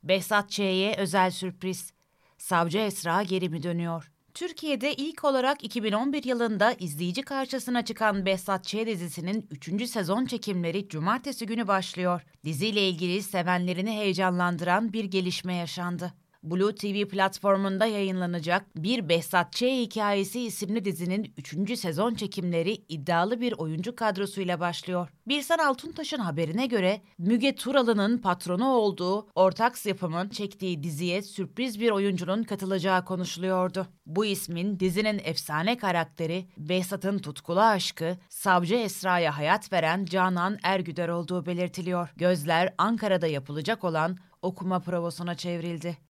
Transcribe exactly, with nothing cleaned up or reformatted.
Behzat Ç'ye özel sürpriz. Savcı Esra geri mi dönüyor? Türkiye'de ilk olarak iki bin on bir yılında izleyici karşısına çıkan Behzat Ç. dizisinin üçüncü sezon çekimleri cumartesi günü başlıyor. Diziyle ilgili sevenlerini heyecanlandıran bir gelişme yaşandı. Blue T V platformunda yayınlanacak Bir Behzat Ç. Hikayesi isimli dizinin üçüncü sezon çekimleri iddialı bir oyuncu kadrosuyla başlıyor. Birsen Altuntaş'ın haberine göre Müge Turalı'nın patronu olduğu Ortaks Yapım'ın çektiği diziye sürpriz bir oyuncunun katılacağı konuşuluyordu. Bu ismin dizinin efsane karakteri, Behzat'ın tutkulu aşkı, Savcı Esra'ya hayat veren Canan Ergüder olduğu belirtiliyor. Gözler Ankara'da yapılacak olan okuma provasına çevrildi.